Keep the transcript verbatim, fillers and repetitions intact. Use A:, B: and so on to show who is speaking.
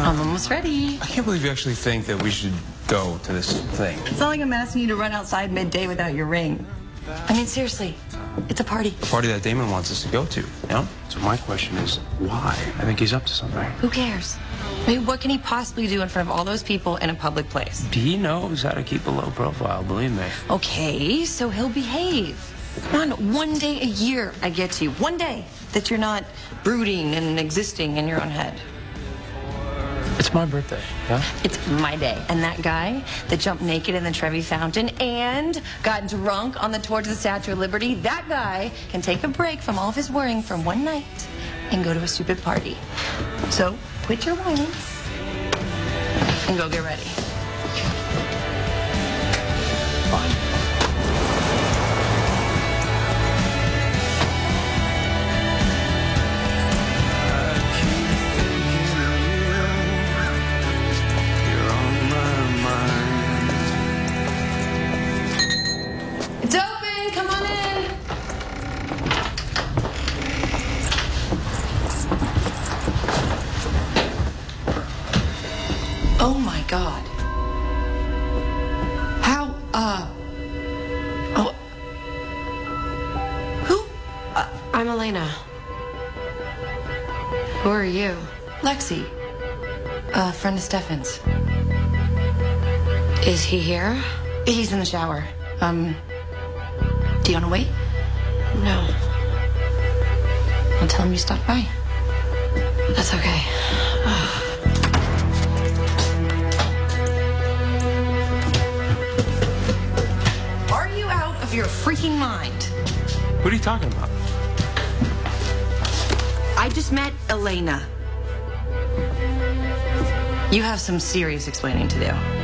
A: I'm almost ready.
B: I can't believe you actually think that we should go to this thing.
A: It's not like I'm asking you to run outside midday without your ring. I mean, seriously, it's a party.
B: A party that Damon wants us to go to, you know? So my question is, why? I think he's up to something.
A: Who cares? I mean, what can he possibly do in front of all those people in a public place?
B: He knows how to keep a low profile, believe me.
A: Okay, so he'll behave. Come on, one day a year I get to you. One day that you're not brooding and existing in your own head.
B: It's my birthday, yeah?
A: It's my day. And that guy that jumped naked in the Trevi Fountain and got drunk on the tour to the Statue of Liberty, that guy can take a break from all of his worrying for one night and go to a stupid party. So quit your whining and go get ready.
B: Fine.
A: It's open! Come on in! Oh my God. How, uh... Oh... Who?
C: Uh, I'm Elena. Who are you?
A: Lexi. A friend of Stefan's.
C: Is he here?
A: He's in the shower. Um... Do you want to wait?
C: No.
A: I'll tell him you stopped by.
C: That's okay.
A: Are you out of your freaking mind?
B: What are you talking about?
A: I just met Elena. You have some serious explaining to do.